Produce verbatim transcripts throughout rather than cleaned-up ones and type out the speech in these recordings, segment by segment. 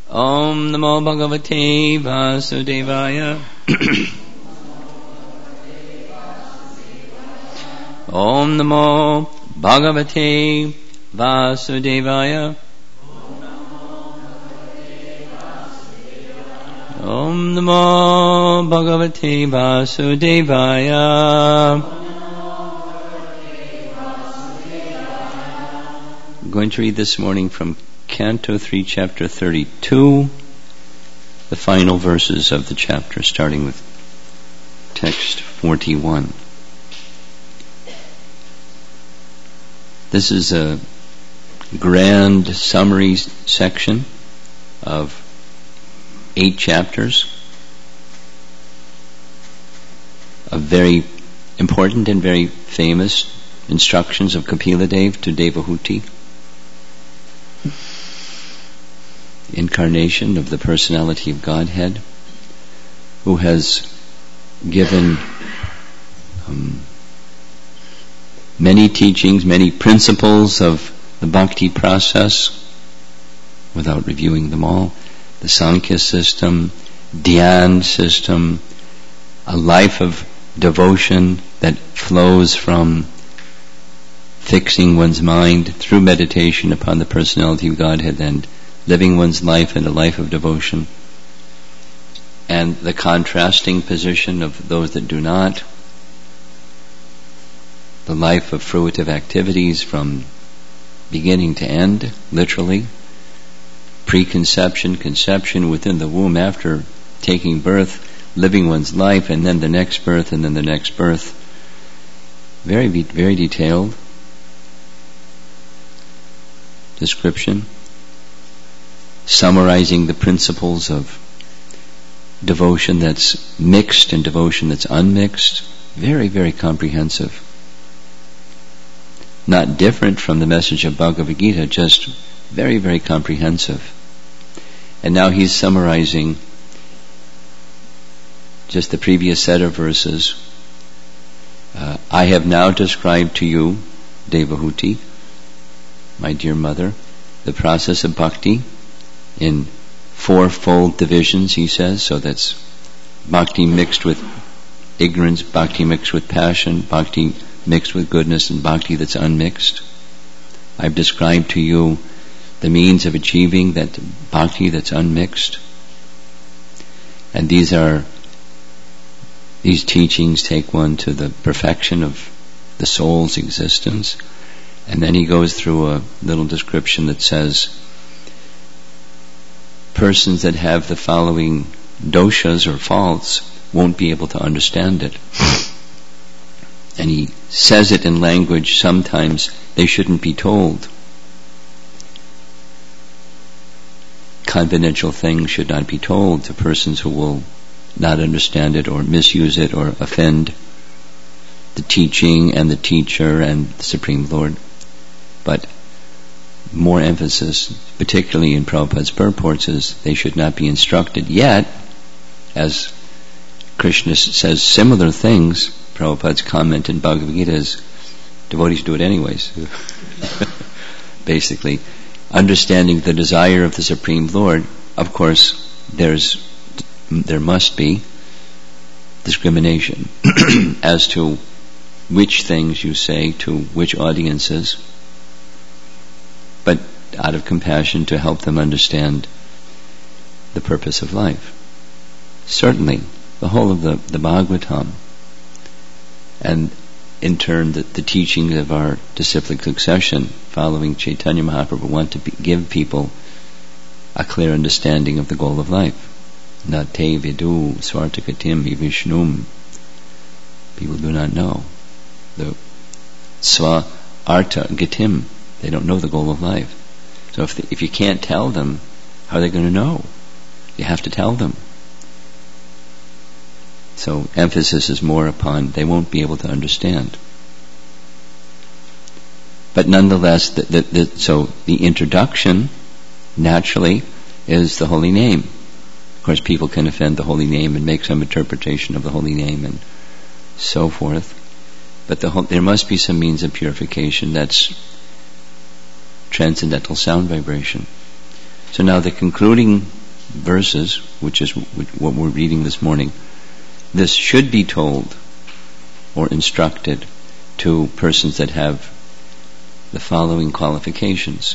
Om Namo Bhagavate Vasudevaya. Om Namo Bhagavate Vasudevaya. Om Namo Bhagavate Vasudevaya. I'm going to read this morning from Canto three, Chapter thirty-two, the final verses of the chapter, starting with text forty-one. This is a grand summary section of eight chapters of very important and very famous instructions of Kapila Dev to Devahuti, incarnation of the personality of Godhead, who has given um, many teachings, many principles of the bhakti process, without reviewing them all. The Sankhya system, Dhyan system, a life of devotion that flows from fixing one's mind through meditation upon the personality of Godhead and living one's life in a life of devotion, and the contrasting position of those that do not, the life of fruitive activities from beginning to end, literally, preconception, conception, within the womb, after taking birth, living one's life, and then the next birth, and then the next birth. Very, very detailed description, summarizing the principles of devotion that's mixed and devotion that's unmixed. Very, very comprehensive. Not different from the message of Bhagavad Gita, just very, very comprehensive. And now he's summarizing just the previous set of verses. Uh, I have now described to you, Devahuti, my dear mother, the process of bhakti in fourfold divisions, he says. So that's bhakti mixed with ignorance, bhakti mixed with passion, bhakti mixed with goodness, and bhakti that's unmixed. I've described to you the means of achieving that bhakti that's unmixed. And these are, these teachings take one to the perfection of the soul's existence. And then he goes through a little description that says, persons that have the following doshas or faults won't be able to understand it. And he says it in language sometimes they shouldn't be told. Confidential things should not be told to persons who will not understand it or misuse it or offend the teaching and the teacher and the Supreme Lord. But more emphasis, particularly in Prabhupada's purports, is they should not be instructed. Yet, as Krishna says similar things, Prabhupada's comment in Bhagavad Gita is, devotees do it anyways. Basically, understanding the desire of the Supreme Lord, of course, there's there must be discrimination as to which things you say to which audiences, but out of compassion to help them understand the purpose of life. Certainly, the whole of the, the Bhagavatam, and in turn the, the teachings of our disciplic succession following Chaitanya Mahaprabhu, want to be, give people a clear understanding of the goal of life. Na te vidu swartakatim vishnum. People do not know the swa arta gatim. They don't know the goal of life. So if, the, if you can't tell them, how are they going to know? You have to tell them. So emphasis is more upon they won't be able to understand. But nonetheless, the, the, the, so the introduction, naturally, is the holy name. Of course, people can offend the holy name and make some interpretation of the holy name and so forth. But the whole, there must be some means of purification. That's transcendental sound vibration. So now the concluding verses, which is what we're reading this morning, this should be told or instructed to persons that have the following qualifications.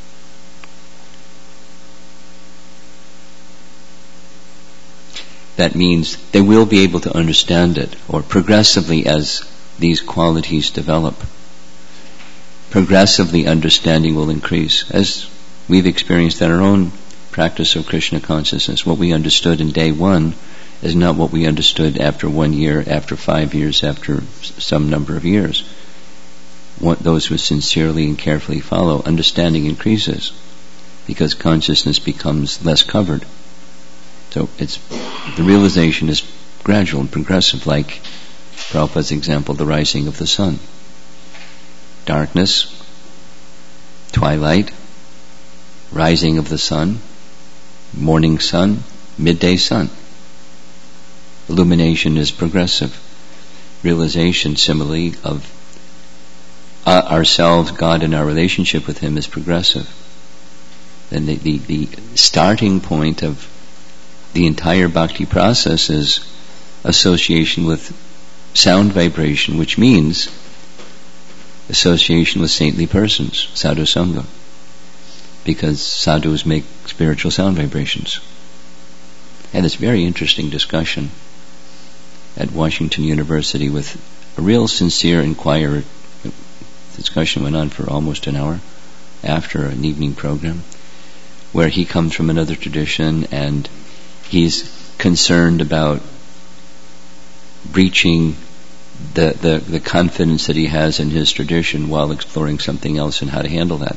That means they will be able to understand it, or progressively as these qualities develop, progressively understanding will increase. As we've experienced in our own practice of Krishna consciousness, what we understood in day one is not what we understood after one year, after five years, after some number of years. What those who sincerely and carefully follow, understanding increases because consciousness becomes less covered. So it's the realization is gradual and progressive, like Prabhupada's example, the rising of the sun. Darkness, twilight, rising of the sun, morning sun, midday sun. Illumination is progressive. Realization, similarly, of uh, ourselves, God, and our relationship with Him is progressive. And the, the, the starting point of the entire bhakti process is association with sound vibration, which means association with saintly persons, sadhu sangha, because sadhus make spiritual sound vibrations. And it's a very interesting discussion at Washington University with a real sincere inquirer. The discussion went on for almost an hour after an evening program, where he comes from another tradition and he's concerned about breaching the, the, the confidence that he has in his tradition while exploring something else and how to handle that.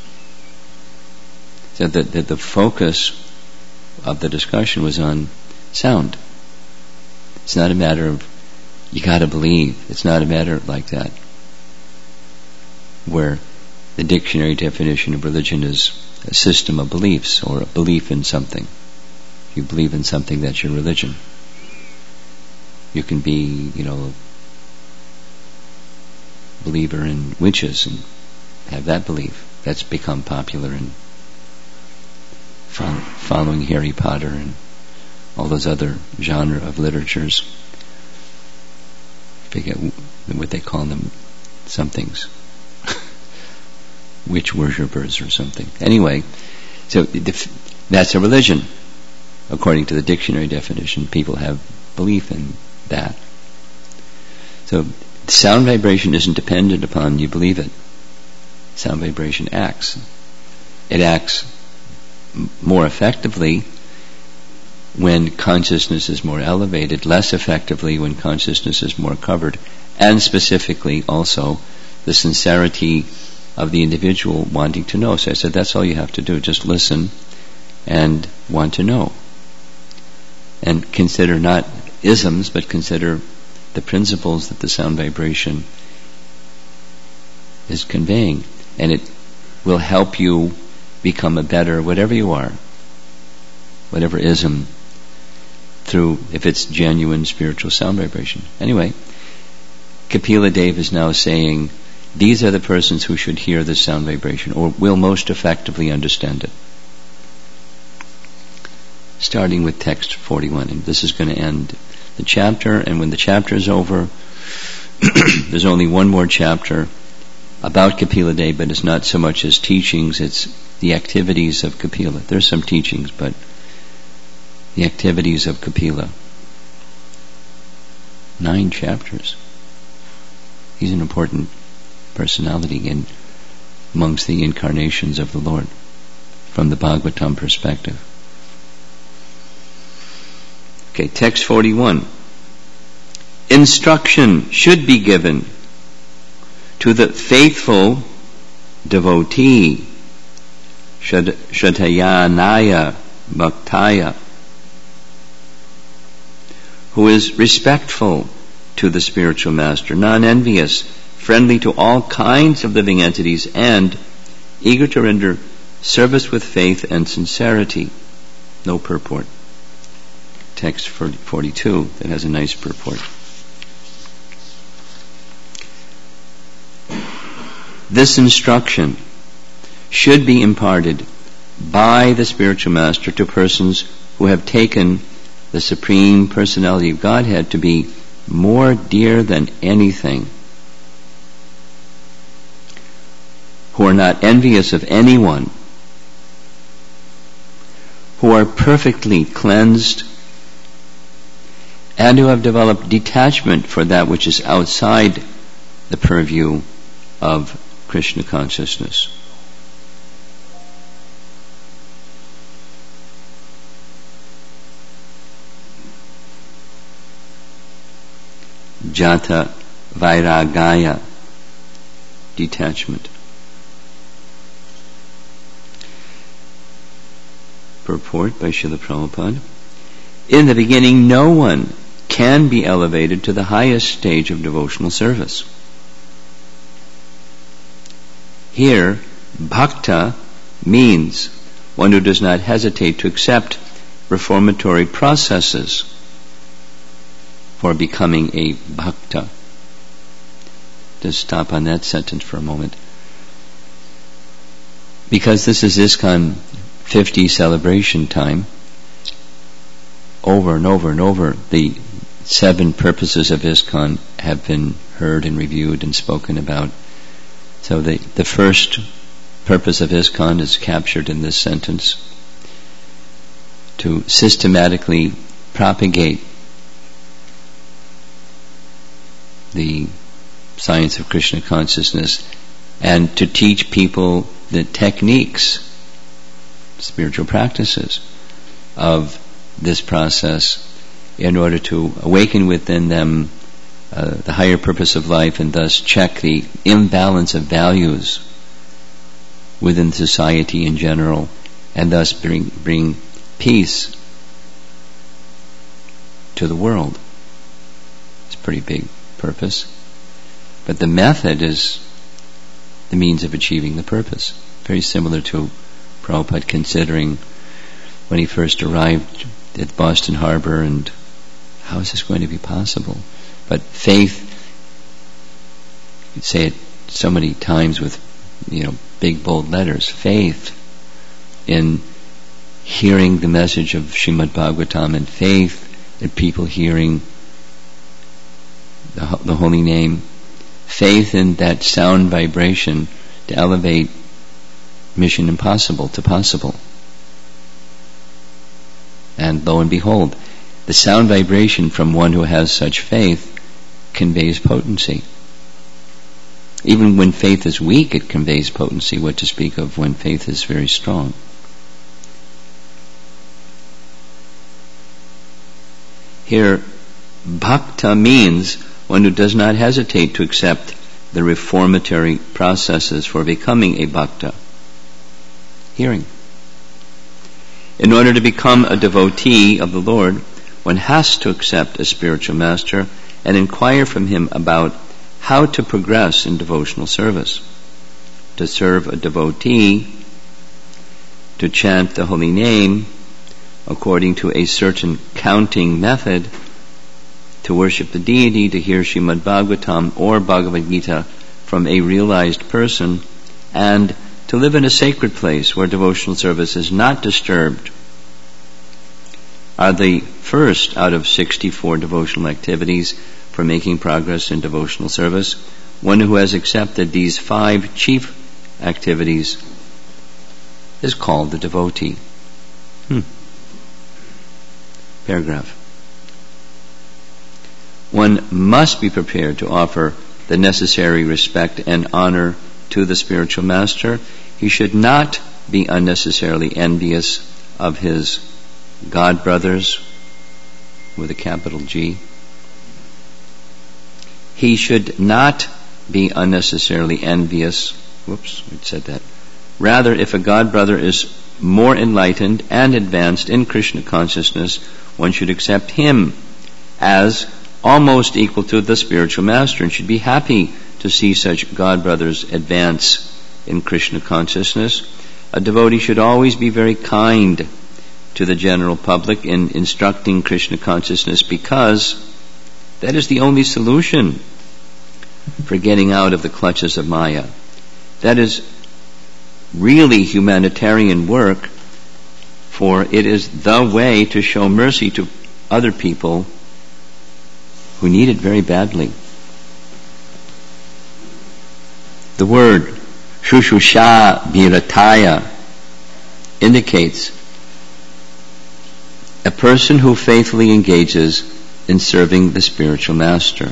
So the, the, the focus of the discussion was on sound. It's not a matter of you gotta believe. It's not a matter like that, where the dictionary definition of religion is a system of beliefs or a belief in something. If you believe in something, that's your religion. You can be, you know, a believer in witches and have that belief. That's become popular in follow, following Harry Potter and all those other genre of literatures. I forget what they call them, somethings. Witch worshippers or something. Anyway, so that's a religion. According to the dictionary definition, people have belief in that. So sound vibration isn't dependent upon you believe it. Sound vibration acts. It acts m- more effectively when consciousness is more elevated, less effectively when consciousness is more covered, and specifically also the sincerity of the individual wanting to know. So I said, that's all you have to do. Just listen and want to know. And consider not isms, but consider the principles that the sound vibration is conveying. And it will help you become a better, whatever you are, whatever ism, through, if it's genuine spiritual sound vibration. Anyway, Kapila Dev is now saying, these are the persons who should hear this sound vibration, or will most effectively understand it. Starting with text forty-one, and this is going to end the chapter, and when the chapter is over, there's only one more chapter about Kapila Dev, but it's not so much as teachings, it's the activities of Kapila. There's some teachings, but the activities of Kapila. Nine chapters. He's an important personality in amongst the incarnations of the Lord from the Bhagavatam perspective. Okay, text forty-one. Instruction should be given to the faithful devotee, Shatayanaya Bhaktaya, who is respectful to the spiritual master, non-envious, friendly to all kinds of living entities, and eager to render service with faith and sincerity. No purport. Text forty-two, that has a nice purport. This instruction should be imparted by the spiritual master to persons who have taken the Supreme Personality of Godhead to be more dear than anything, who are not envious of anyone, who are perfectly cleansed, and who have developed detachment for that which is outside the purview of Krishna consciousness. Jata Vairagaya, detachment. Purport by Srila Prabhupada. In the beginning, no one can be elevated to the highest stage of devotional service. Here, bhakta means one who does not hesitate to accept reformatory processes for becoming a bhakta. Just stop on that sentence for a moment. Because this is ISKCON fifty celebration time, over and over and over, the seven purposes of ISKCON have been heard and reviewed and spoken about. So the, the first purpose of ISKCON is captured in this sentence: to systematically propagate the science of Krishna consciousness and to teach people the techniques, spiritual practices of this process in order to awaken within them uh, the higher purpose of life and thus check the imbalance of values within society in general and thus bring, bring peace to the world. It's a pretty big purpose. But the method is the means of achieving the purpose. Very similar to Prabhupada considering when he first arrived at Boston Harbor and how is this going to be possible? But faith, you say it so many times with, you know, big bold letters, faith in hearing the message of Srimad Bhagavatam and faith in people hearing the, the holy name, faith in that sound vibration to elevate mission impossible to possible. And lo and behold, the sound vibration from one who has such faith conveys potency. Even when faith is weak, it conveys potency, what to speak of when faith is very strong. Here, bhakta means one who does not hesitate to accept the reformatory processes for becoming a bhakta. Hearing. In order to become a devotee of the Lord, one has to accept a spiritual master and inquire from him about how to progress in devotional service. To serve a devotee, to chant the holy name according to a certain counting method, to worship the deity, to hear Srimad Bhagavatam or Bhagavad Gita from a realized person, and to live in a sacred place where devotional service is not disturbed, are the first out of sixty-four devotional activities for making progress in devotional service. One who has accepted these five chief activities is called the devotee. Hmm. Paragraph. One must be prepared to offer the necessary respect and honor to the spiritual master. He should not be unnecessarily envious of his God brothers with a capital G. He should not be unnecessarily envious. Whoops, I said that. Rather, if a God brother is more enlightened and advanced in Krishna consciousness, one should accept him as almost equal to the spiritual master and should be happy to see such God brothers advance in Krishna consciousness. A devotee should always be very kind to the general public in instructing Krishna consciousness, because that is the only solution for getting out of the clutches of Maya. That is really humanitarian work, for it is the way to show mercy to other people who need it very badly. The word Shushusha Virataya indicates a person who faithfully engages in serving the spiritual master.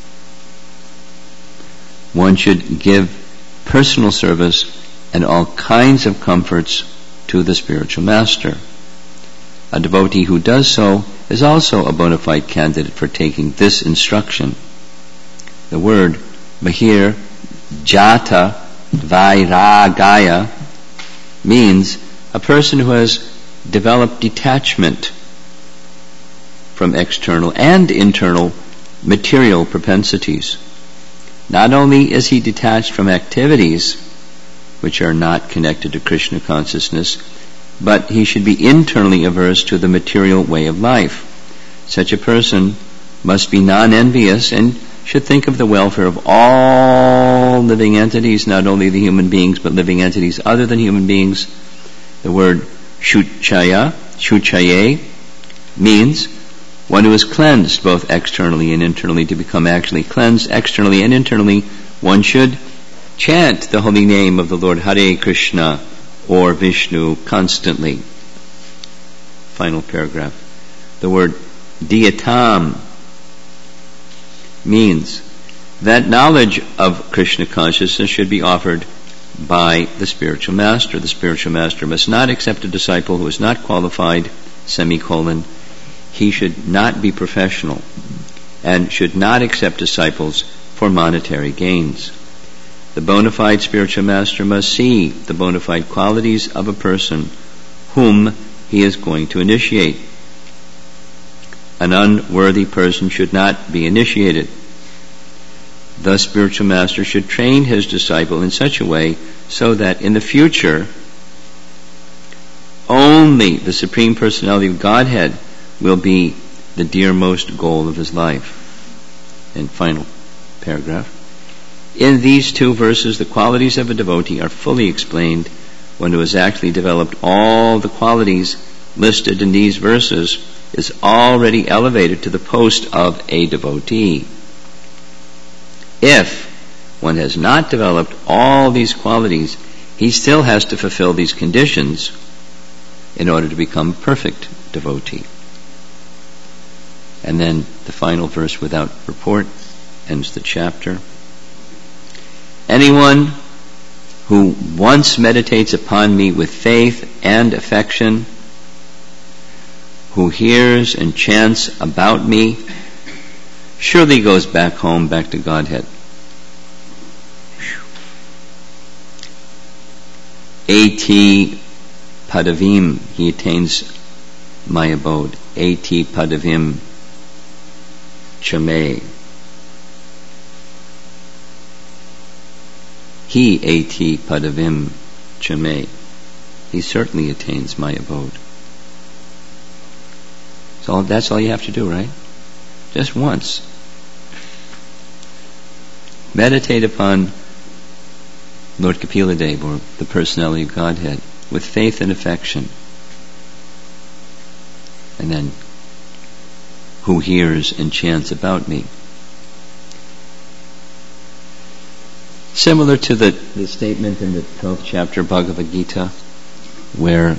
One should give personal service and all kinds of comforts to the spiritual master. A devotee who does so is also a bona fide candidate for taking this instruction. The word Bahir Jata Vairagaya means a person who has developed detachment from external and internal material propensities. Not only is he detached from activities which are not connected to Krishna consciousness, but he should be internally averse to the material way of life. Such a person must be non-envious and should think of the welfare of all living entities, not only the human beings, but living entities other than human beings. The word Shuchaya, Shuchaye, means one who is cleansed both externally and internally. To become actually cleansed externally and internally, one should chant the holy name of the Lord Hare Krishna or Vishnu constantly. Final paragraph. The word Diyatam means that knowledge of Krishna consciousness should be offered by the spiritual master. The spiritual master must not accept a disciple who is not qualified, semicolon. He should not be professional and should not accept disciples for monetary gains. The bona fide spiritual master must see the bona fide qualities of a person whom he is going to initiate. An unworthy person should not be initiated. The spiritual master should train his disciple in such a way so that in the future only the Supreme Personality of Godhead will be the dearmost goal of his life. And final paragraph. In these two verses, the qualities of a devotee are fully explained. One who has actually developed all the qualities listed in these verses is already elevated to the post of a devotee. If one has not developed all these qualities, he still has to fulfill these conditions in order to become a perfect devotee. And then the final verse, without report, ends the chapter. Anyone who once meditates upon me with faith and affection, who hears and chants about me, surely goes back home, back to Godhead. Ati Padavim, he attains my abode. Ati Padavim Chame. He Ati Padavim Chame. He certainly attains my abode. So that's all you have to do, right? Just once. Meditate upon Lord Kapila Dev, or the personality of Godhead, with faith and affection. And then, who hears and chants about me. Similar to the, the statement in the twelfth chapter of Bhagavad Gita, where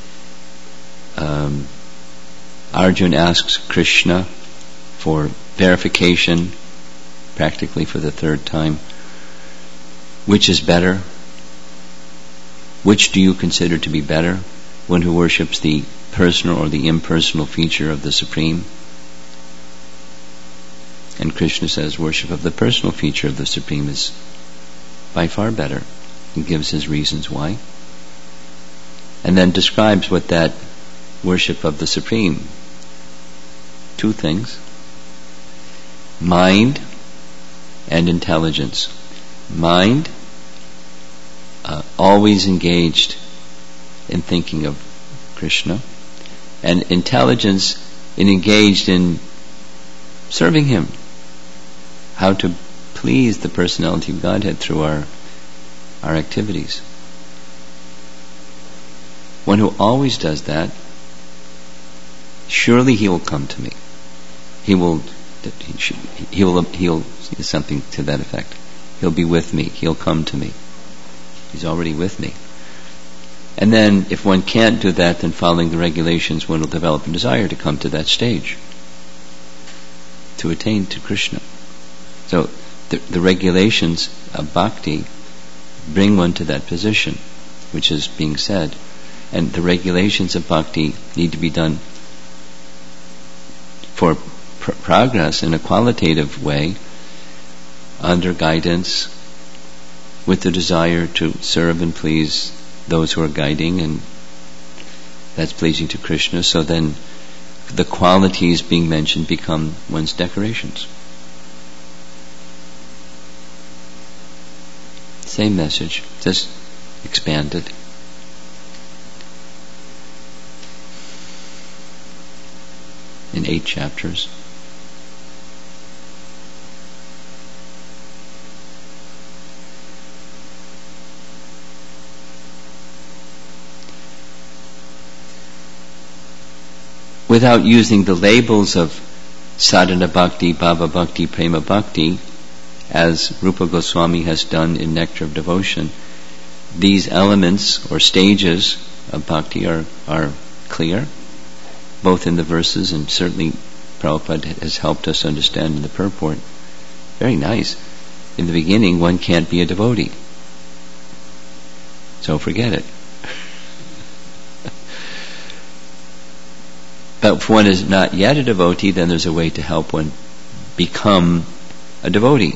um, Arjuna asks Krishna for verification, practically for the third time. Which is better? Which do you consider to be better? One who worships the personal or the impersonal feature of the Supreme? And Krishna says worship of the personal feature of the Supreme is by far better. He gives his reasons why. And then describes what that worship of the Supreme. Two things. Mind and intelligence. Mind, uh, always engaged in thinking of Krishna, and intelligence in engaged in serving Him. How to please the personality of Godhead through our our activities. one who always does that, surely he will come to me. He will, he, should, he will, he'll, something to that effect. He'll be with me. He'll come to me. He's already with me. And then, if one can't do that, then following the regulations, one will develop a desire to come to that stage, to attain to Krishna. So, the, the regulations of bhakti bring one to that position, which is being said. And the regulations of bhakti need to be done for pr- progress in a qualitative way, under guidance, with the desire to serve and please those who are guiding, and that's pleasing to Krishna. So then the qualities being mentioned become one's decorations. Same message, just expanded. In eight chapters. Without using the labels of sadhana bhakti, bhava bhakti, prema bhakti, as Rupa Goswami has done in Nectar of Devotion, these elements or stages of bhakti are, are clear, both in the verses, and certainly Prabhupada has helped us understand in the purport. Very nice. In the beginning, one can't be a devotee. So forget it. But if one is not yet a devotee, then there's a way to help one become a devotee.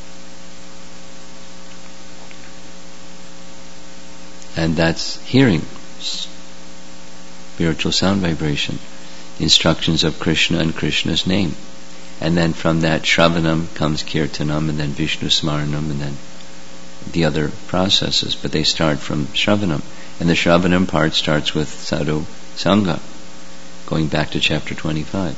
And that's hearing, spiritual sound vibration, instructions of Krishna and Krishna's name. And then from that Shravanam comes Kirtanam, and then Vishnu Smaranam, and then the other processes. But they start from Shravanam. And the Shravanam part starts with Sadhu Sangha, going back to chapter twenty-five.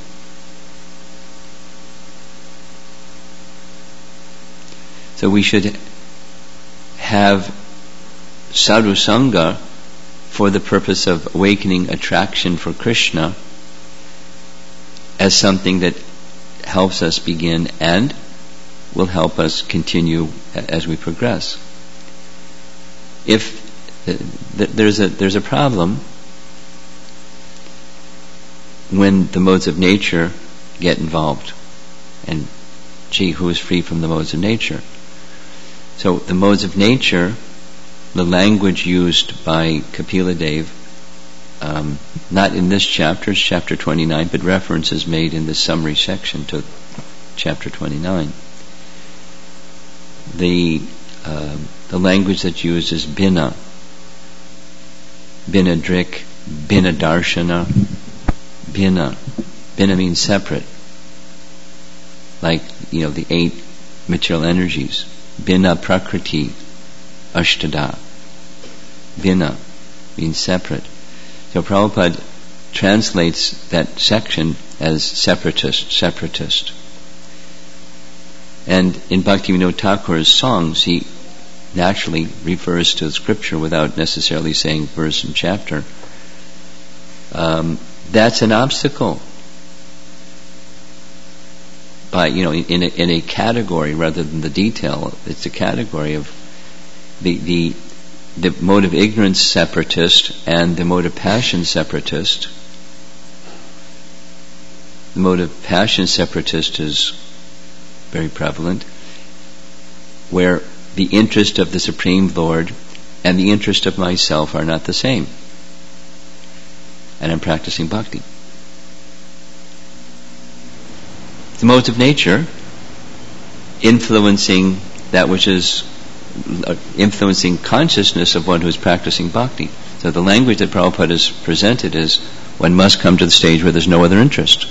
So we should have Sadhu Sangha for the purpose of awakening attraction for Krishna as something that helps us begin and will help us continue as we progress. If th- th- there's a there's a problem when the modes of nature get involved, and gee, who is free from the modes of nature? So the modes of nature, the language used by Kapila Dev, um, not in this chapter, it's chapter twenty-nine, but references made in the summary section to chapter twenty-nine. The uh, the language that's used is Bina, Bina Drik, Bina Darshana, Bina. Bina means separate. Like, you know, the eight material energies. Bina Prakriti, Ashtada. Bina means separate. So Prabhupada translates that section as separatist, separatist. And in Bhaktivinoda Thakur's songs, he naturally refers to scripture without necessarily saying verse and chapter. Um, that's an obstacle. By, you know, in a, in a category rather than the detail, it's a category of the, the, the mode of ignorance separatist and the mode of passion separatist. The mode of passion separatist is very prevalent, where the interest of the Supreme Lord and the interest of myself are not the same. And I'm practicing bhakti. The modes of nature influencing that which is uh, influencing consciousness of one who is practicing bhakti. So the language that Prabhupada has presented is one must come to the stage where there's no other interest.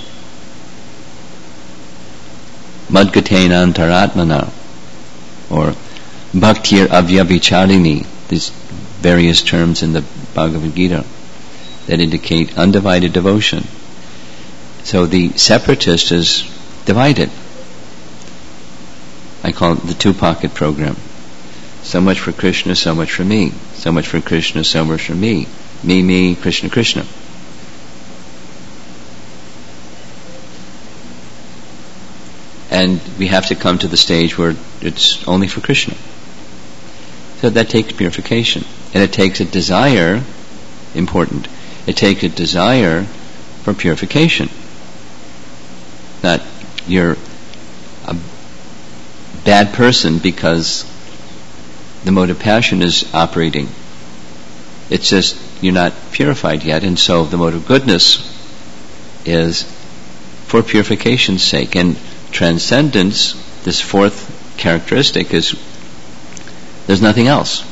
Madgatena antaratmana, or bhaktir avyabhicharini, these various terms in the Bhagavad Gita that indicate undivided devotion. So the separatist is divided. I call it the two-pocket program. So much for Krishna, so much for me. So much for Krishna, so much for me. Me, me, Krishna, Krishna. And we have to come to the stage where it's only for Krishna. So that takes purification. And it takes a desire, important, it takes a desire for purification. Not you're a bad person because the mode of passion is operating. It's just you're not purified yet, and so the mode of goodness is for purification's sake. And transcendence, this fourth characteristic, is there's nothing else.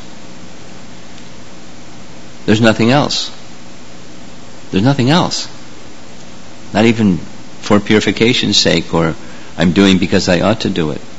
There's nothing else. There's nothing else. Not even for purification's sake, or I'm doing because I ought to do it.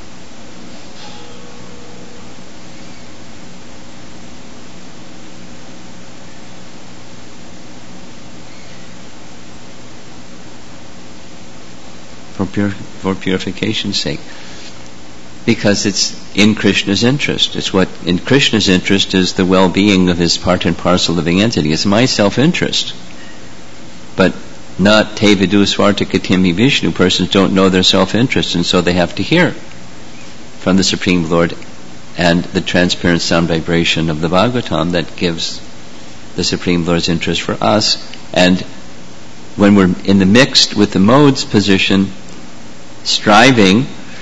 For, pur- for purification's sake. Because it's in Krishna's interest. It's what in Krishna's interest is the well-being of his part and parcel living entity. It's my self-interest. But not te vidu swarta katimi Vishnu. Persons don't know their self-interest, and so they have to hear from the Supreme Lord and the transparent sound vibration of the Bhagavatam that gives the Supreme Lord's interest for us. And when we're in the mixed with the modes position, striving,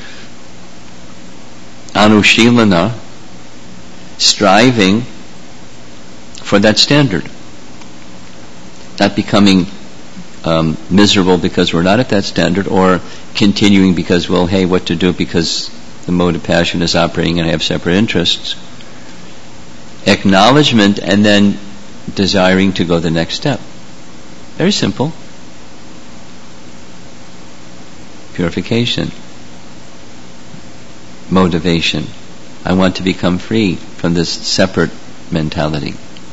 anushilana, striving for that standard. Not becoming um, miserable because we're not at that standard, or continuing because, well, hey, what to do because the mode of passion is operating and I have separate interests. Acknowledgement and then desiring to go the next step. Very simple. Purification. Motivation. I want to become free from this separate mentality.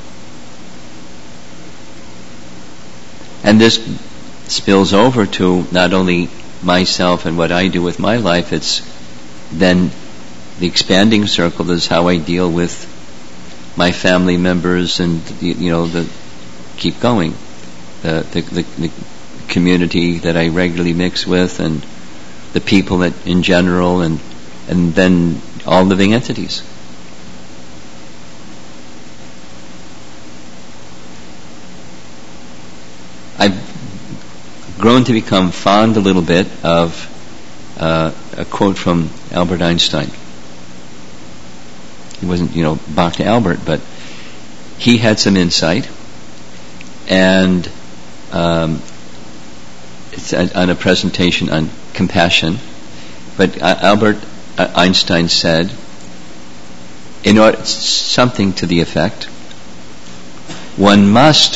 And this spills over to not only myself and what I do with my life, it's then the expanding circle is how I deal with my family members and, you know, the keep going. The, the, the, the community that I regularly mix with, and the people that in general, and and then all living entities. I've grown to become fond a little bit of uh, a quote from Albert Einstein. He wasn't, you know, Bhakti Albert, but he had some insight, and um, it's on a presentation on compassion. But uh, Albert Einstein said, in order, something to the effect, one must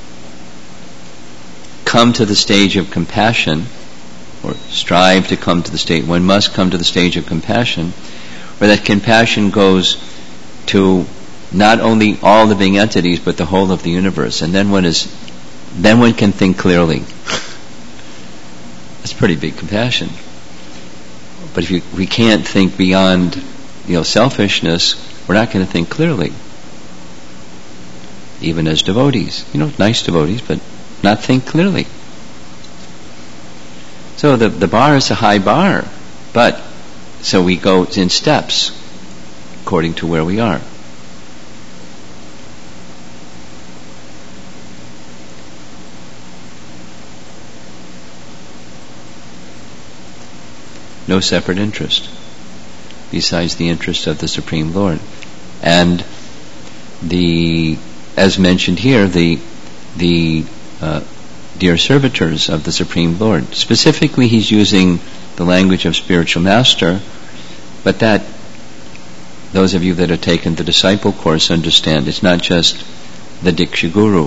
come to the stage of compassion, or strive to come to the state, one must come to the stage of compassion, where that compassion goes to not only all living entities, but the whole of the universe. And then one is, then one can think clearly. That's pretty big compassion. But if you, we can't think beyond, you know, selfishness, we're not going to think clearly. Even as devotees, you know, nice devotees, but not think clearly. So the the bar is a high bar, but so we go in steps according to where we are. No separate interest besides the interest of the Supreme Lord. And the, as mentioned here, the the uh, dear servitors of the Supreme Lord. Specifically, he's using the language of spiritual master, but that those of you that have taken the disciple course understand it's not just the Diksha Guru.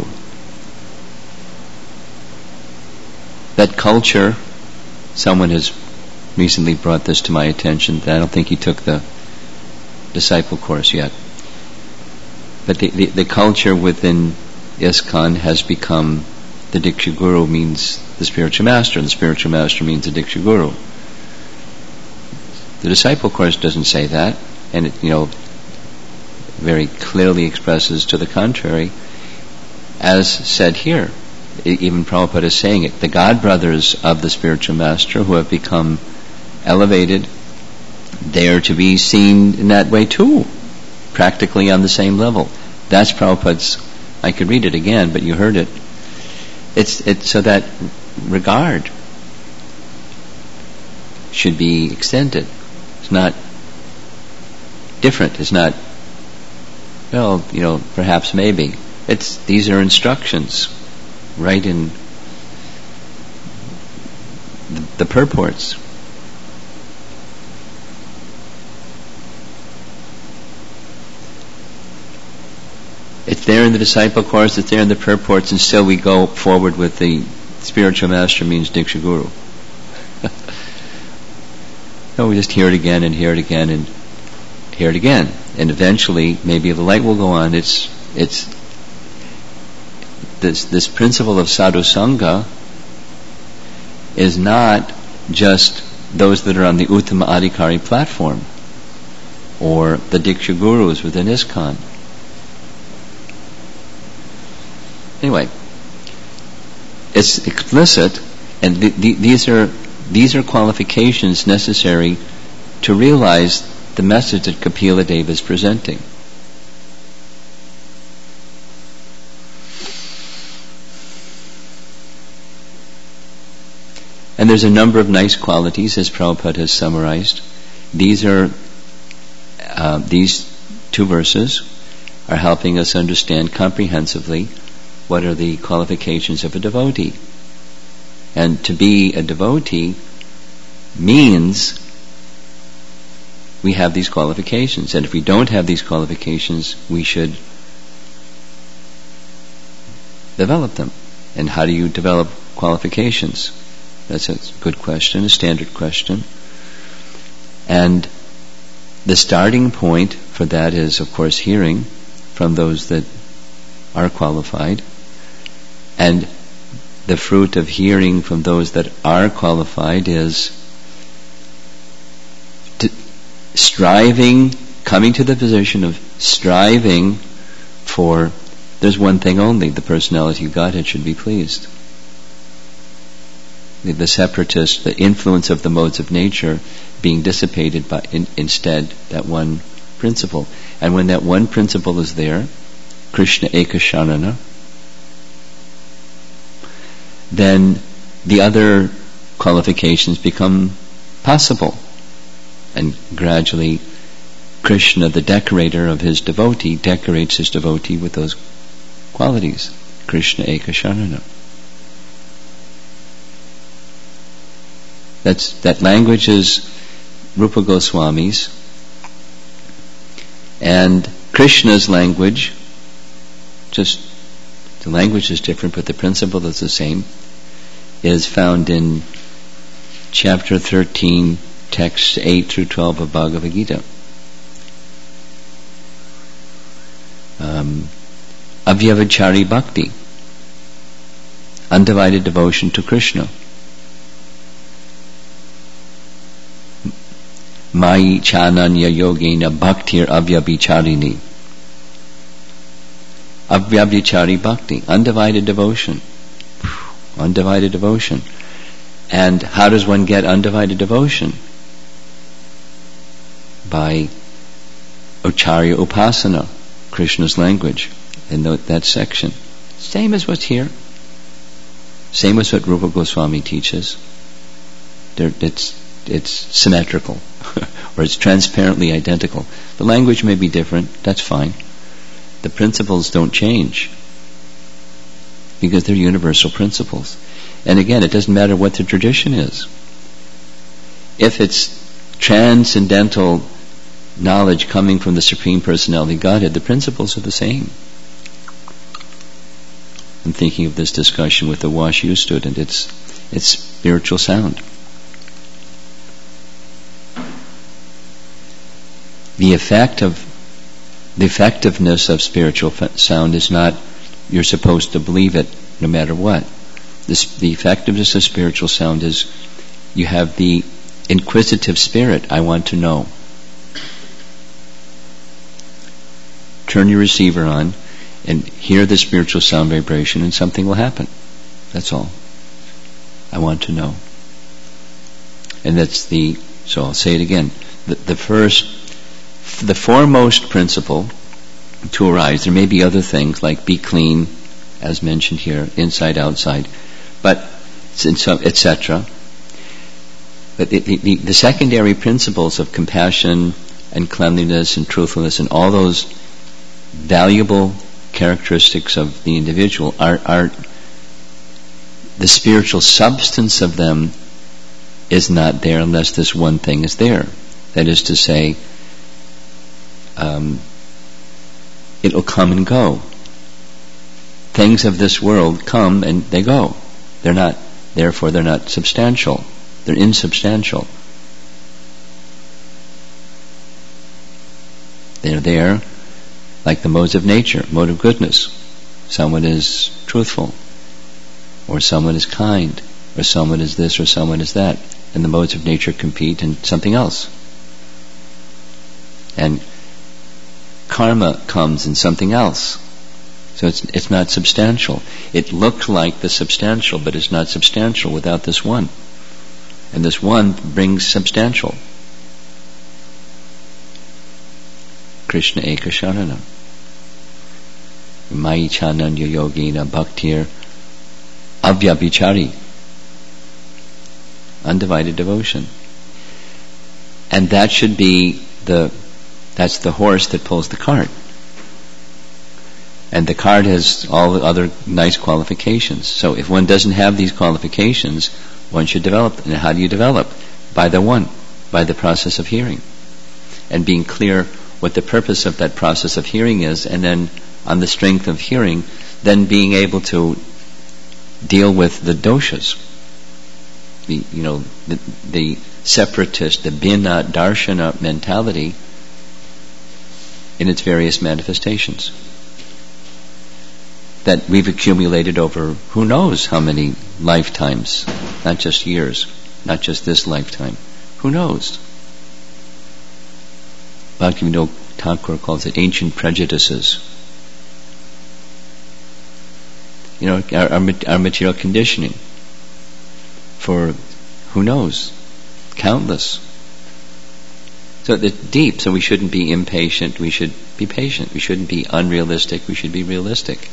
That culture, someone has recently brought this to my attention. I don't think he took the disciple course yet. But the, the, the culture within ISKCON has become the Diksha Guru means the spiritual master, and the spiritual master means the Diksha Guru. The disciple course doesn't say that, and it, you know, very clearly expresses to the contrary. as said here, even Prabhupada is saying it, the God brothers of the spiritual master who have become elevated, they are to be seen in that way too, practically on the same level. That's Prabhupada's, I could read it again, but you heard it. It's, it's so that regard should be extended. It's not different. It's not, well, you know, perhaps maybe. It's, these are instructions right in the, the purports. It's there in the disciple course, it's there in the purports, and still we go forward with the spiritual master means Diksha Guru. No, we just hear it again and hear it again and hear it again. And eventually, maybe the light will go on. It's, it's, this, this principle of sadhu sangha is not just those that are on the Uttama Adhikari platform or the Diksha Gurus within ISKCON. Anyway, it's explicit, and th- th- these are these are qualifications necessary to realize the message that Kapila Deva is presenting. And there's a number of nice qualities, as Prabhupada has summarized. These are uh, these two verses are helping us understand comprehensively what are the qualifications of a devotee. And to be a devotee means we have these qualifications. And if we don't have these qualifications, we should develop them. And how do you develop qualifications? That's a good question, a standard question. And the starting point for that is, of course, hearing from those that are qualified. And the fruit of hearing from those that are qualified is to striving, coming to the position of striving for, there's one thing only, the personality of Godhead should be pleased. The, the separatist, the influence of the modes of nature being dissipated by in, instead that one principle. And when that one principle is there, Krishna Eka Sharana, then the other qualifications become possible. And gradually Krishna, the decorator of his devotee, decorates his devotee with those qualities. Krishna Eka Sharana. That's, that language is Rupa Goswami's. And Krishna's language, just the language is different, but the principle is the same, is found in chapter thirteen, texts eight through twelve of Bhagavad Gita. Um, Avyavachari Bhakti, undivided devotion to Krishna. Mai Chananya Yogena Bhaktir Avyabhicharini. Avyabhichari Bhakti, undivided devotion. Undivided devotion. And how does one get undivided devotion? By Acharya Upasana, Krishna's language, in that section. Same as what's here. Same as what Rupa Goswami teaches. There, it's, it's symmetrical, or it's transparently identical. The language may be different, that's fine. The principles don't change because they're universal principles. And again, it doesn't matter what the tradition is. If it's transcendental knowledge coming from the Supreme Personality Godhead, the principles are the same. I'm thinking of this discussion with the WashU student. It's, it's spiritual sound. The effect of The effectiveness of spiritual f- sound is not you're supposed to believe it no matter what. This, the effectiveness of spiritual sound is you have the inquisitive spirit, I want to know. Turn your receiver on and hear the spiritual sound vibration, and something will happen. That's all. I want to know. And that's the, so I'll say it again, the, the first, the foremost principle to arise, there may be other things like be clean, as mentioned here, inside, outside, but et cetera. But the, the, the secondary principles of compassion and cleanliness and truthfulness and all those valuable characteristics of the individual are, are the spiritual substance of them is not there unless this one thing is there. That is to say, um, it'll come and go. Things of this world come and they go. They're not, therefore they're not substantial. They're insubstantial. They're there like the modes of nature, mode of goodness. Someone is truthful, or someone is kind, or someone is this, or someone is that. And the modes of nature compete in something else. And karma comes in something else. So it's it's not substantial. It looked like the substantial, but it's not substantial without this one. And this one brings substantial. Krishna Eka Sharana. Mai Chananya Yogina Bhaktir Avyabhichari. Undivided devotion. And that should be the, that's the horse that pulls the cart. And the cart has all the other nice qualifications. So if one doesn't have these qualifications, one should develop. And how do you develop? By the one, by the process of hearing. And being clear what the purpose of that process of hearing is, and then on the strength of hearing, then being able to deal with the doshas. The, you know, the, the separatist, the Bina Darshana mentality in its various manifestations that we've accumulated over who knows how many lifetimes, not just years, not just this lifetime. Who knows? Bhaktivinoda Thakur calls it ancient prejudices. You know, our, our, our material conditioning for who knows, countless. So it's deep, so we shouldn't be impatient, we should be patient. We shouldn't be unrealistic, we should be realistic.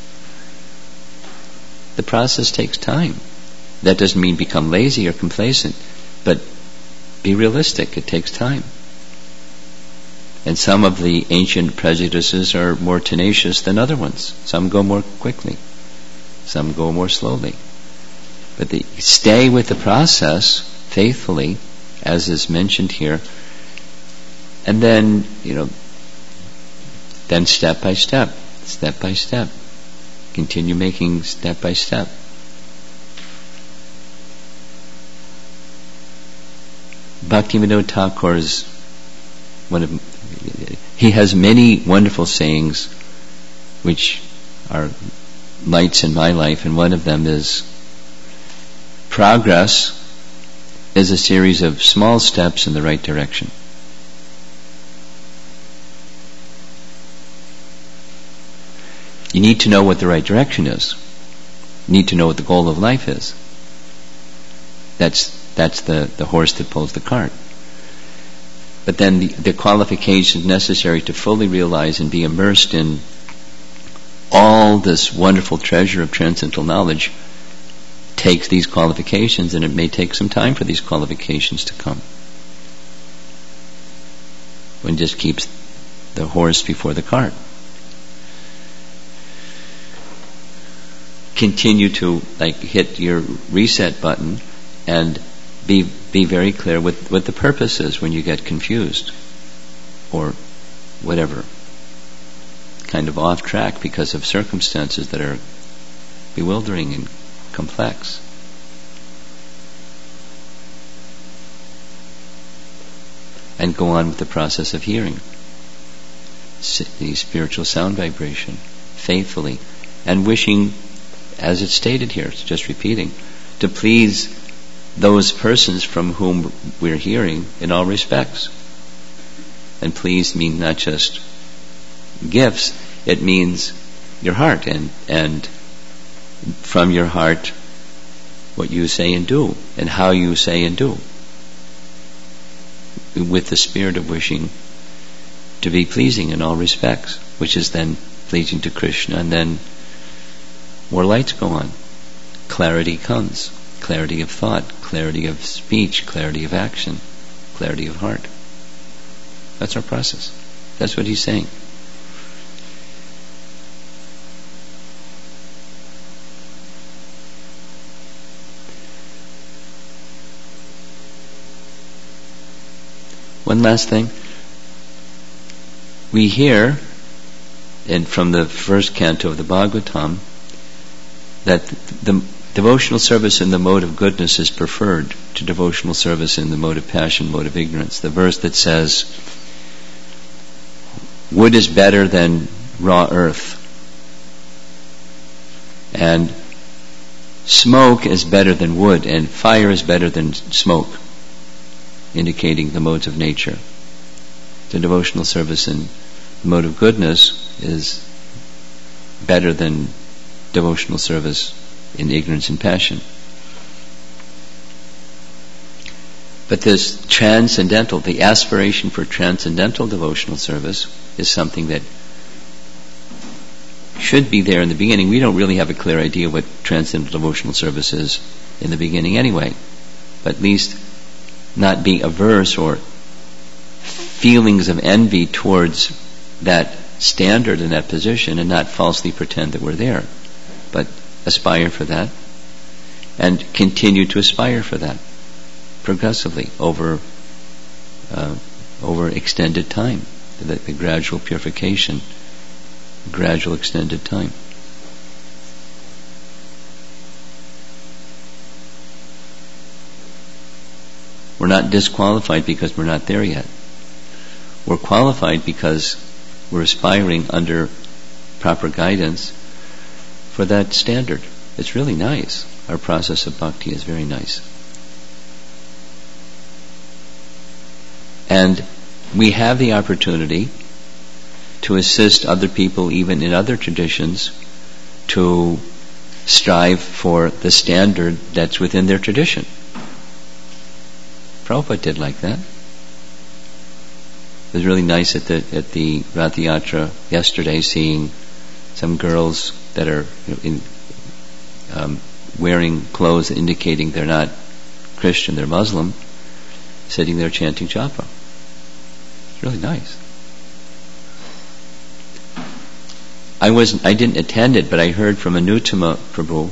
The process takes time. That doesn't mean become lazy or complacent, but be realistic, it takes time. And some of the ancient prejudices are more tenacious than other ones. Some go more quickly, some go more slowly. But the, stay with the process faithfully, as is mentioned here, and then, you know, then step by step, step by step, continue making step by step. Bhaktivinoda Thakur's one of he has many wonderful sayings which are lights in my life, and one of them is progress is a series of small steps in the right direction. You need to know what the right direction is. You need to know what the goal of life is. That's that's the, the horse that pulls the cart. But then the, the qualifications necessary to fully realize and be immersed in all this wonderful treasure of transcendental knowledge takes these qualifications, and it may take some time for these qualifications to come. One just keeps the horse before the cart. Continue to like hit your reset button and be be very clear with what the purpose is when you get confused or whatever kind of off track because of circumstances that are bewildering and complex. And go on with the process of hearing the spiritual sound vibration faithfully, and wishing, as it's stated here, it's just repeating, to please those persons from whom we're hearing in all respects. And please mean not just gifts, it means your heart, and and from your heart what you say and do, and how you say and do, with the spirit of wishing to be pleasing in all respects, which is then pleasing to Krishna, and then more lights go on. Clarity comes. Clarity of thought, clarity of speech, clarity of action, clarity of heart. That's our process. That's what he's saying. One last thing. We hear, and from the first canto of the Bhagavatam, that the devotional service in the mode of goodness is preferred to devotional service in the mode of passion, mode of ignorance. The verse that says, wood is better than raw earth, and smoke is better than wood, and fire is better than smoke, indicating the modes of nature. The devotional service in the mode of goodness is better than devotional service in ignorance and passion. But this transcendental, the aspiration for transcendental devotional service is something that should be there in the beginning. We don't really have a clear idea what transcendental devotional service is in the beginning anyway. But at least not be averse or feelings of envy towards that standard and that position, and not falsely pretend that we're there, but aspire for that and continue to aspire for that progressively over uh, over extended time, the, the gradual purification, gradual extended time. We're not disqualified because we're not there yet. We're qualified because we're aspiring under proper guidance for that standard. It's really nice. Our process of bhakti is very nice. And we have the opportunity to assist other people, even in other traditions, to strive for the standard that's within their tradition. Prabhupada did like that. It was really nice at the at the Rath Yatra yesterday, seeing some girls that are you know, in, um, wearing clothes indicating they're not Christian, they're Muslim, sitting there chanting japa. It's really nice. I wasn't, I didn't attend it, but I heard from Anuttama Prabhu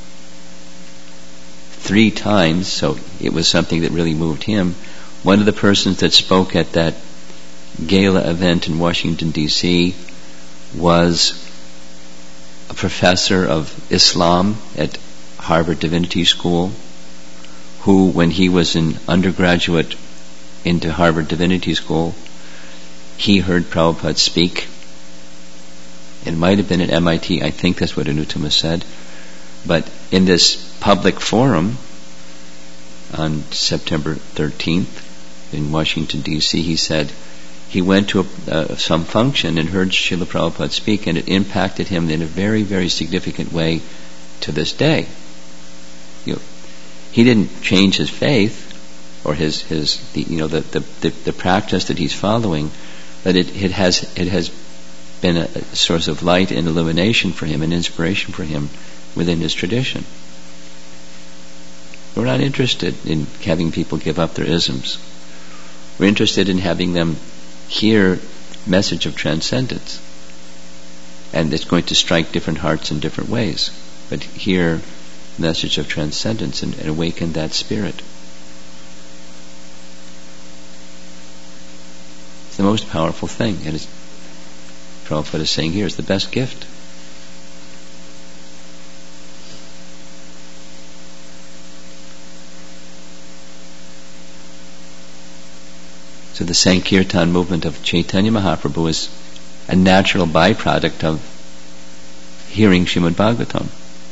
three times, so it was something that really moved him. One of the persons that spoke at that gala event in Washington, D C was a professor of Islam at Harvard Divinity School, who, when he was an undergraduate into Harvard Divinity School, he heard Prabhupada speak. It might have been at M I T, I think that's what Anuttama said. But in this public forum on September thirteenth in Washington, D C, he said he went to a, uh, some function and heard Srila Prabhupada speak, and it impacted him in a very, very significant way to this day. You know, he didn't change his faith or his, his the, you know, the, the, the, the practice that he's following, but it, it has it has been a, a source of light and illumination for him and inspiration for him within his tradition. We're not interested in having people give up their isms. We're interested in having them hear message of transcendence. And it's going to strike different hearts in different ways. But hear message of transcendence and, and awaken that spirit. It's the most powerful thing. And as Prabhupada is saying here, it's the best gift. So the Sankirtan movement of Chaitanya Mahaprabhu is a natural byproduct of hearing Srimad Bhagavatam.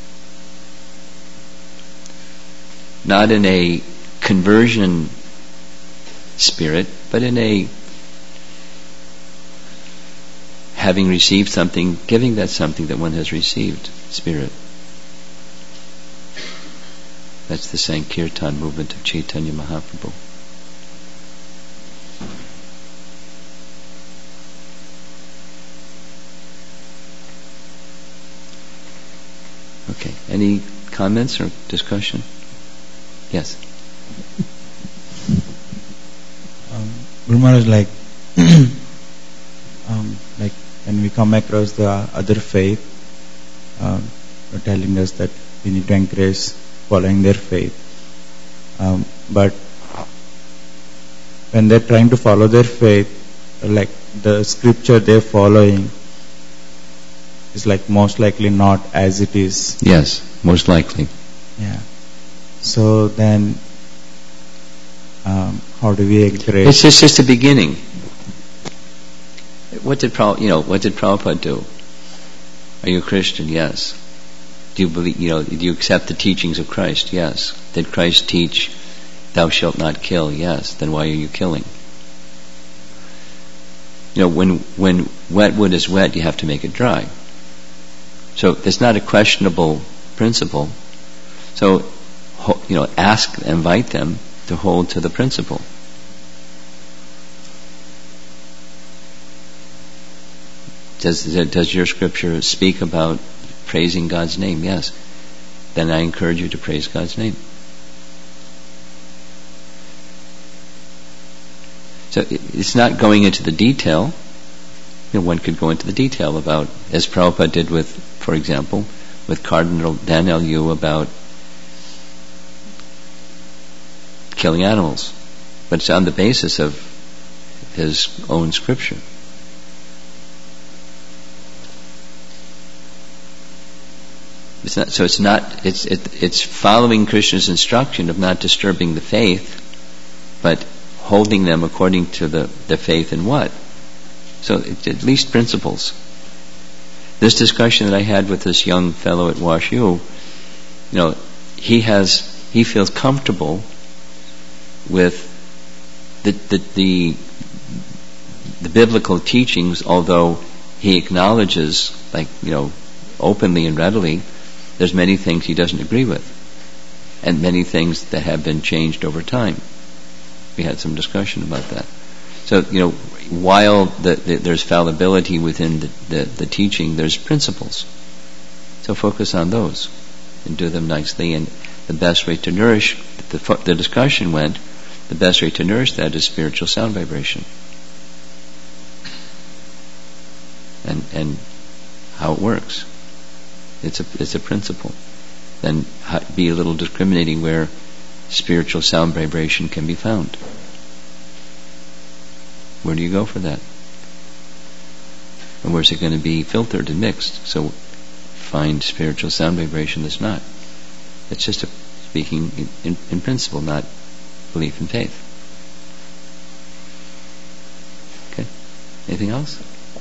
Not in a conversion spirit, but in a having received something, giving that something that one has received, spirit. That's the Sankirtan movement of Chaitanya Mahaprabhu. Okay, any comments or discussion? Yes. Um, Guru Maharaj, like, um, like when we come across the other faith, um, they're telling us that we need to encourage following their faith. Um, but when they're trying to follow their faith, like the scripture they're following is like most likely not as it is. Yes, most likely. Yeah. So then, um, how do we encourage? It's just, just the beginning. What did Prabhupada, you know, what did Prabhupada do? Are you a Christian? Yes. Do you believe, you know, do you accept the teachings of Christ? Yes. Did Christ teach, thou shalt not kill? Yes. Then why are you killing? You know, when, when wet wood is wet, you have to make it dry. So it's not a questionable principle. So, you know, ask, invite them to hold to the principle. Does, does your scripture speak about praising God's name? Yes. Then I encourage you to praise God's name. So it's not going into the detail. You know, one could go into the detail about, as Prabhupada did with, for example, with Cardinal Daniel Yu about killing animals. But it's on the basis of his own scripture. It's not, so it's not, it's, it, it's following Krishna's instruction of not disturbing the faith, but holding them according to the, the faith in what? So it, at least principles. This discussion that I had with this young fellow at Wash U, you know, he has, he feels comfortable with the, the, the, the biblical teachings, although he acknowledges, like, you know, openly and readily, there's many things he doesn't agree with, and many things that have been changed over time. We had some discussion about that. So, you know, while the, the, there's fallibility within the, the, the teaching, there's principles. So focus on those and do them nicely. And the best way to nourish, the, the discussion went, the best way to nourish that is spiritual sound vibration. And, and how it works. It's a, it's a principle. Then be a little discriminating where spiritual sound vibration can be found. Where do you go for that? And where's it going to be filtered and mixed? So find spiritual sound vibration that's not. It's just a speaking in, in, in principle, not belief and faith. Okay? Anything else?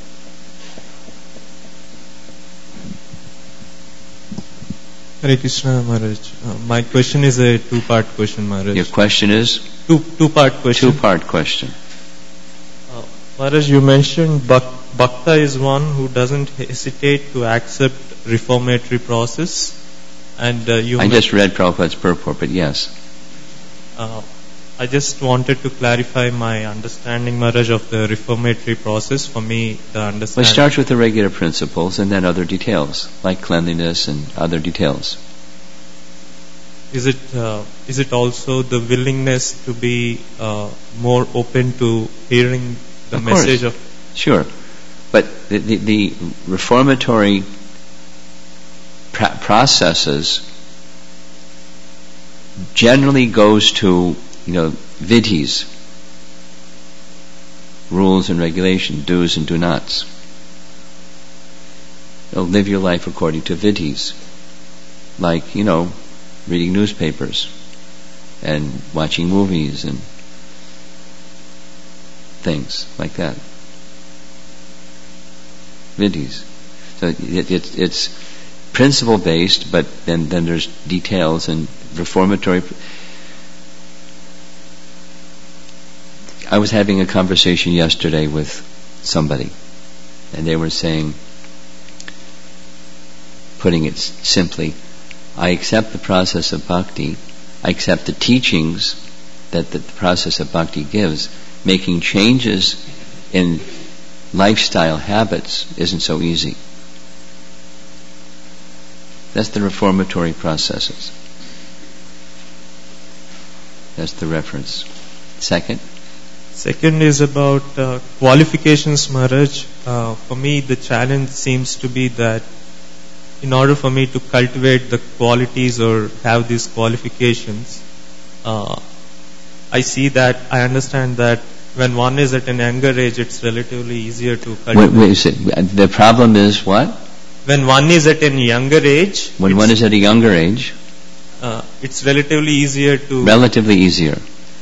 Hare Krishna, Maharaj. Uh, my question is a two-part question, Maharaj. Your question is? Two, two-part question. Two-part question. Uh, Maharaj, you mentioned bhak- Bhakta is one who doesn't hesitate to accept reformatory process. And uh, you I just read Prabhupada's purport, but yes. Uh, I just wanted to clarify my understanding, Maharaj, of the reformatory process. For me, the understanding... Well, it starts with the regular principles and then other details, like cleanliness and other details. Is it uh, is it also the willingness to be uh, more open to hearing the of message course. of... Sure. But the, the, the reformatory pra- processes generally goes to, you know, vidhis, rules and regulations, do's and do nots. You know, live your life according to vidhis, like, you know, reading newspapers and watching movies and things like that. Vidhis. So it, it, it's principle based, but then, then there's details and reformatory. I was having a conversation yesterday with somebody, and they were saying, putting it simply, I accept the process of bhakti, I accept the teachings that the process of bhakti gives. Making changes in lifestyle habits isn't so easy. That's the reformatory processes. That's the reference. Second? Second is about uh, qualifications, Maharaj. Uh, for me, the challenge seems to be that in order for me to cultivate the qualities or have these qualifications, uh, I see that, I understand that when one is at an younger age, it's relatively easier to cultivate. Wait, wait, the problem is what? When one is at a younger age. When one is at a younger age. Uh, it's relatively easier to. Relatively easier.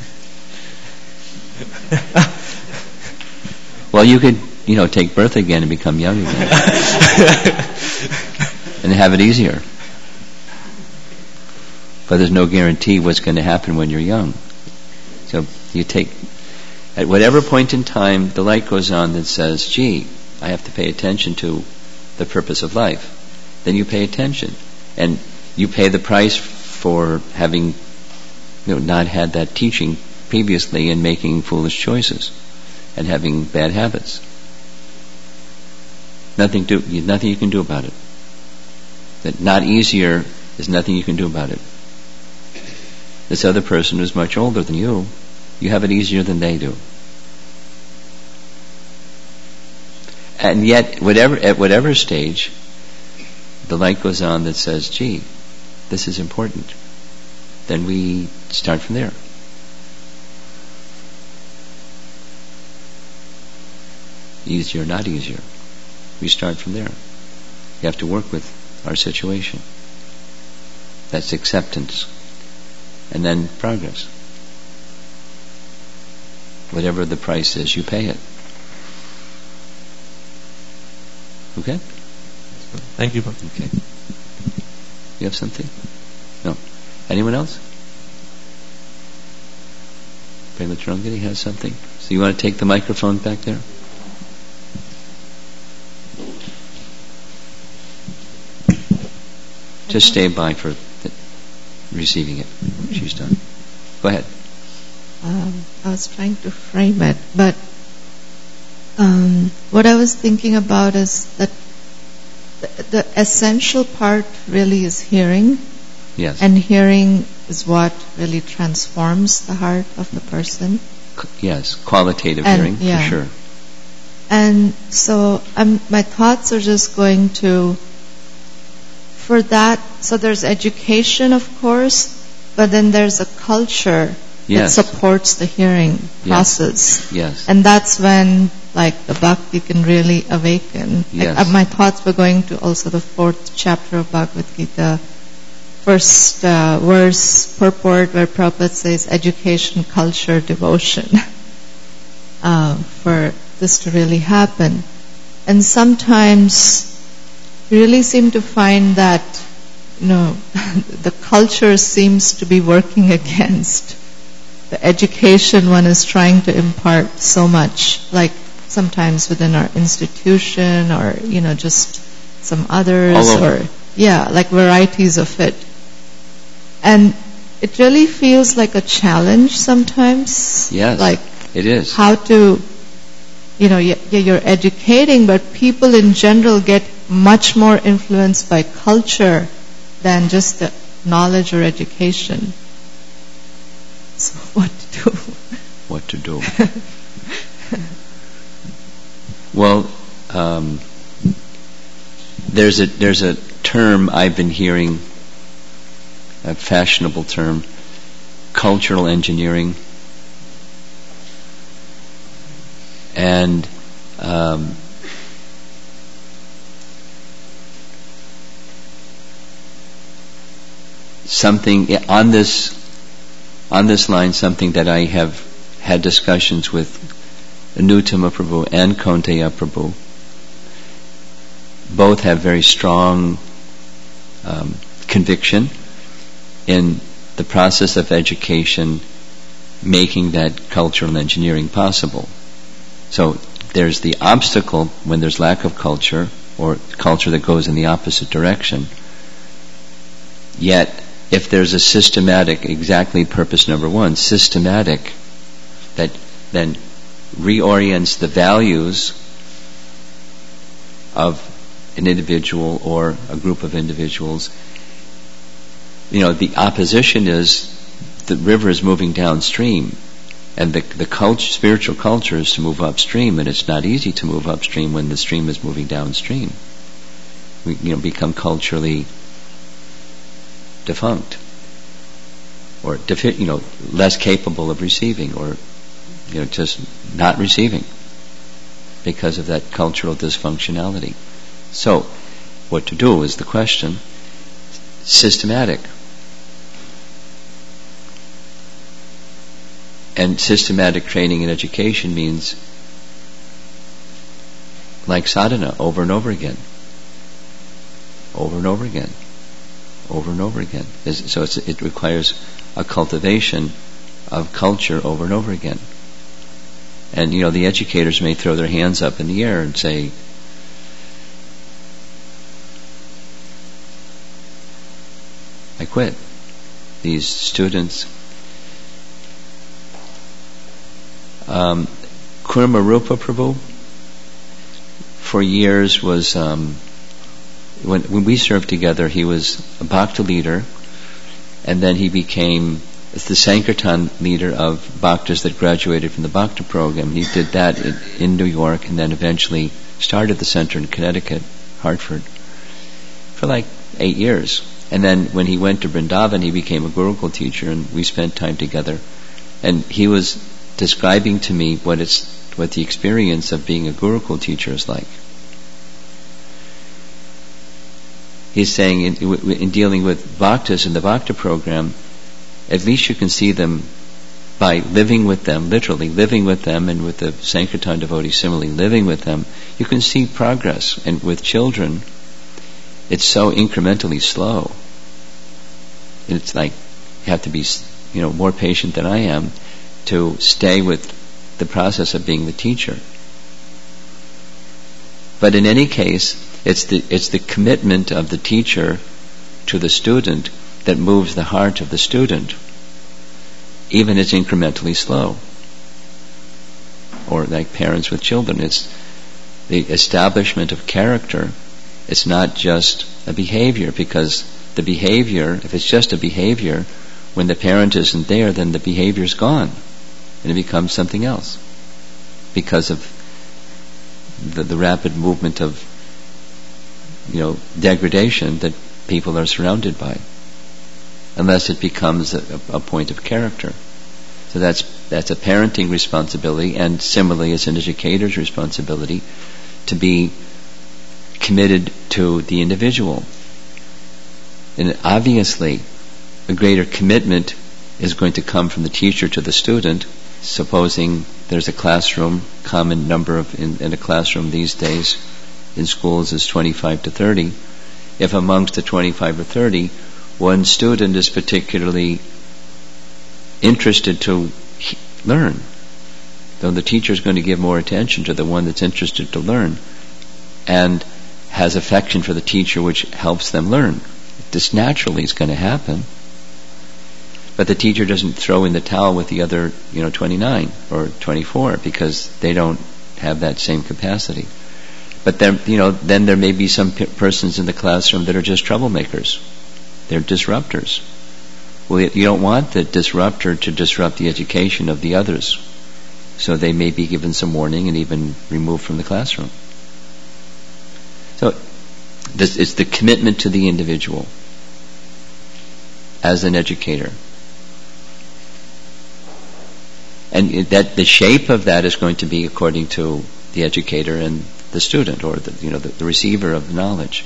Well, you could, you know, take birth again and become young again. And have it easier. But there's no guarantee what's going to happen when you're young. So you take, at whatever point in time the light goes on that says, gee, I have to pay attention to the purpose of life, then you pay attention. And you pay the price for having, you know, not had that teaching previously and making foolish choices and having bad habits. Nothing do, nothing you can do about it. That not easier is nothing you can do about it. This other person who's much older than you, you have it easier than they do. And yet, whatever at whatever stage, the light goes on that says, gee, this is important. Then we start from there. Easier, not easier. We start from there. You have to work with our situation. That's acceptance. And then progress. Whatever the price is, you pay it. Okay? Thank you. Okay. You have something? No. Anyone else? Prema Tarangani has something. So you want to take the microphone back there? Just stay by for the, receiving it. She's done. Go ahead. Um, I was trying to frame it, but um, what I was thinking about is that the, the essential part really is hearing. Yes. And hearing is what really transforms the heart of the person. C- yes, qualitative and, hearing, yeah. for sure. And so um, my thoughts are just going to, for that, so there's education, of course, but then there's a culture yes. that supports the hearing process. Yes. yes. And that's when, like, the bhakti can really awaken. Yes. Like, uh, my thoughts were going to also the fourth chapter of Bhagavad Gita, first uh, verse, purport, where Prabhupada says, education, culture, devotion, uh, for this to really happen. And sometimes we really seem to find that, you know, the culture seems to be working against the education one is trying to impart so much, like sometimes within our institution or, you know, just some others or, yeah, like varieties of it. And it really feels like a challenge sometimes. Yes, like it is. How to, you know, yeah, you're educating, but people in general get much more influenced by culture than just the knowledge or education. So what to do? What to do? Well, um, there's a there's a term I've been hearing, a fashionable term, cultural engineering, and um, something on this on this line, something that I have had discussions with Anuttama Prabhu and Kaunteya Prabhu. Both have very strong um, conviction in the process of education making that cultural engineering possible. So there's the obstacle when there's lack of culture, or culture that goes in the opposite direction. Yet, if there's a systematic, exactly purpose number one, systematic, that then reorients the values of an individual or a group of individuals, you know, the opposition is the river is moving downstream, and the the culture, spiritual culture is to move upstream, and it's not easy to move upstream when the stream is moving downstream. We, you know, become culturally defunct, or defi- you know, less capable of receiving, or you know, just not receiving because of that cultural dysfunctionality. So, what to do is the question. Systematic. And systematic training and education means like sadhana, over and over again. Over and over again. Over and over again. So it's, it requires a cultivation of culture over and over again. And, you know, the educators may throw their hands up in the air and say, I quit. These students... Um, Kurmarupa Prabhu, for years was, um, when, when we served together, he was a Bhakta leader, and then he became the Sankirtan leader of Bhaktas that graduated from the Bhakta program. He did that in, in New York, and then eventually started the center in Connecticut, Hartford, for like eight years. And then when he went to Vrindavan, he became a Gurukul teacher, and we spent time together. And he was describing to me what it's what the experience of being a Gurukul teacher is like. He's saying in, in dealing with bhaktas in the Bhakta program, at least you can see them by living with them, literally living with them, and with the Sankirtan devotees similarly living with them, you can see progress. And with children, it's so incrementally slow. It's like you have to be, you know, more patient than I am to stay with the process of being the teacher. But in any case, it's the it's the commitment of the teacher to the student that moves the heart of the student, even it's incrementally slow. Or like parents with children, it's the establishment of character. It's not just a behavior, because the behavior, if it's just a behavior, when the parent isn't there, then the behavior's gone. And it becomes something else because of the, the rapid movement of, you know, degradation that people are surrounded by, unless it becomes a, a point of character. So that's that's a parenting responsibility, and similarly it's an educator's responsibility to be committed to the individual. And obviously a greater commitment is going to come from the teacher to the student. Supposing there's a classroom, common number of in, in a classroom these days in schools is twenty-five to thirty. If amongst the twenty-five or thirty, one student is particularly interested to he- learn, then the teacher is going to give more attention to the one that's interested to learn and has affection for the teacher, which helps them learn. This naturally is going to happen. But the teacher doesn't throw in the towel with the other, you know, twenty-nine or twenty-four, because they don't have that same capacity. But then, you know, then there may be some p- persons in the classroom that are just troublemakers. They're disruptors. Well, you don't want the disruptor to disrupt the education of the others. So they may be given some warning and even removed from the classroom. So this is the commitment to the individual as an educator. And that the shape of that is going to be according to the educator and the student, or the, you know, the, the receiver of the knowledge.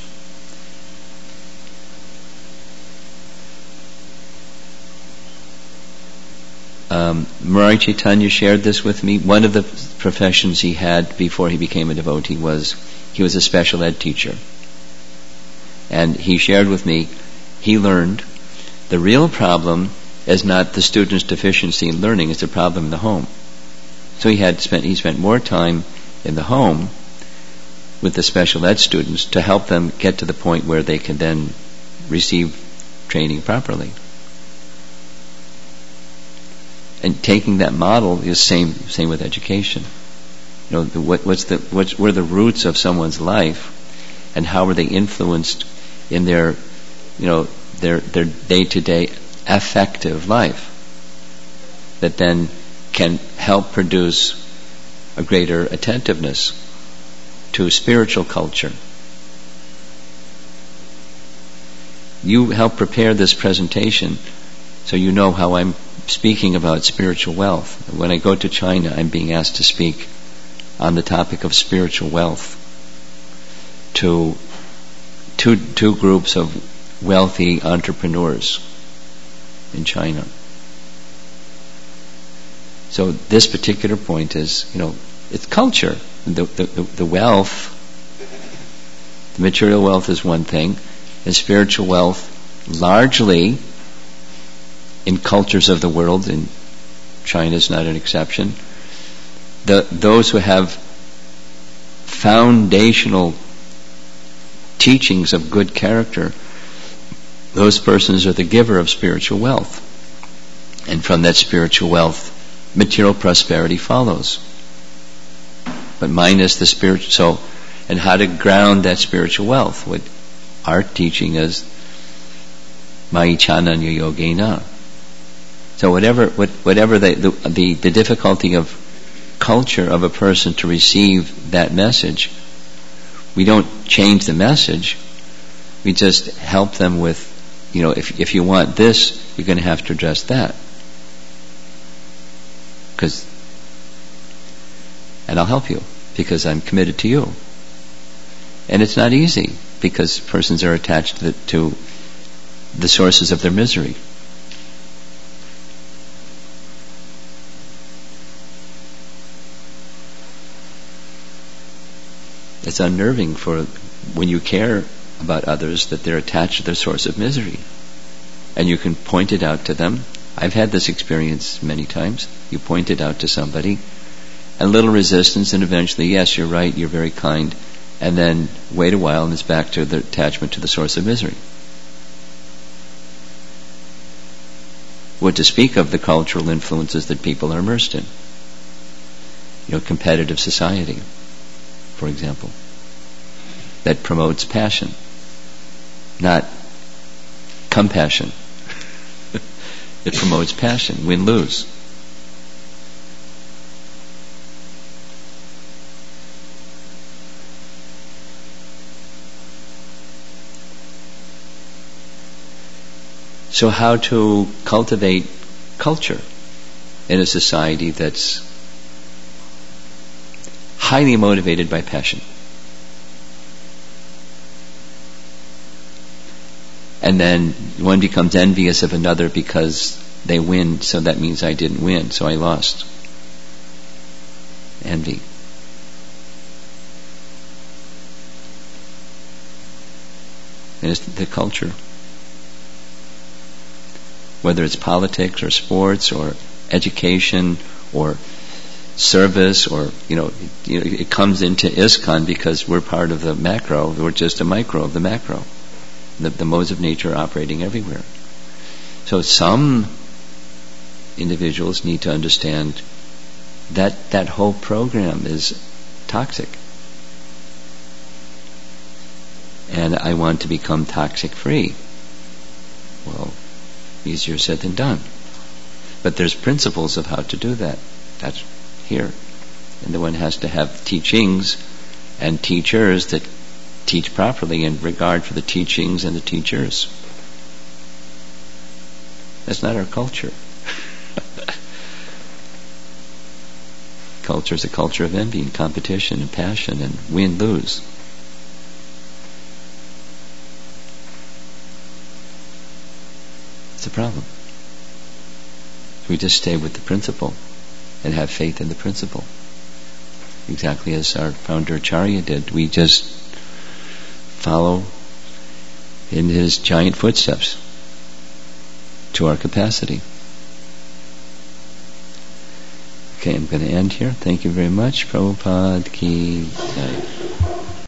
Um, Murari Chaitanya shared this with me. One of the professions he had before he became a devotee was he was a special ed teacher. And he shared with me, he learned the real problem is not the student's deficiency in learning, it's a problem in the home. So he had spent he spent more time in the home with the special ed students to help them get to the point where they can then receive training properly. And taking that model is same same with education. You know, the, what, what's the what's where the roots of someone's life, and how are they influenced in their, you know, their their day-to-day affective life, that then can help produce a greater attentiveness to spiritual culture. You help prepare this presentation so you know how I'm speaking about spiritual wealth. When I go to China, I'm being asked to speak on the topic of spiritual wealth to two, two groups of wealthy entrepreneurs in China. So this particular point is, you know, it's culture. The, the, the, the wealth, the material wealth is one thing, and spiritual wealth largely in cultures of the world, and China is not an exception, the, those who have foundational teachings of good character, those persons are the giver of spiritual wealth. And from that spiritual wealth, material prosperity follows. But minus the spiritual, so, and how to ground that spiritual wealth? What our teaching is Maichananya Yogena. So whatever, what, whatever the, the, the, the difficulty of culture of a person to receive that message, we don't change the message. We just help them with, you know, if if you want this, you're going to have to address that. Because, and I'll help you because I'm committed to you. And it's not easy because persons are attached to the, to the sources of their misery. It's unnerving for when you care about others that they're attached to their source of misery. And you can point it out to them. I've had this experience many times. You point it out to somebody, and a little resistance, and eventually, yes, you're right, you're very kind, and then wait a while and it's back to the attachment to the source of misery. What to speak of the cultural influences that people are immersed in. You know, competitive society, for example, that promotes passion, not compassion. It promotes passion, win-lose. So how to cultivate culture in a society that's highly motivated by passion? And then one becomes envious of another because they win, so that means I didn't win, so I lost. Envy. And it's the culture. Whether it's politics or sports or education or service, or, you know, it, you know, it comes into ISKCON because we're part of the macro, we're just a micro of the macro. The, the modes of nature are operating everywhere. So some individuals need to understand that that whole program is toxic. And I want to become toxic free. Well, easier said than done. But there's principles of how to do that. That's here. And the one has to have teachings and teachers that teach properly in regard for the teachings and the teachers. That's not our culture. Culture is a culture of envy and competition and passion and win-lose. It's a problem. We just stay with the principle and have faith in the principle. Exactly as our founder Acharya did. We just follow in his giant footsteps to our capacity. Okay, I'm going to end here. Thank you very much. Prabhupada ki jai.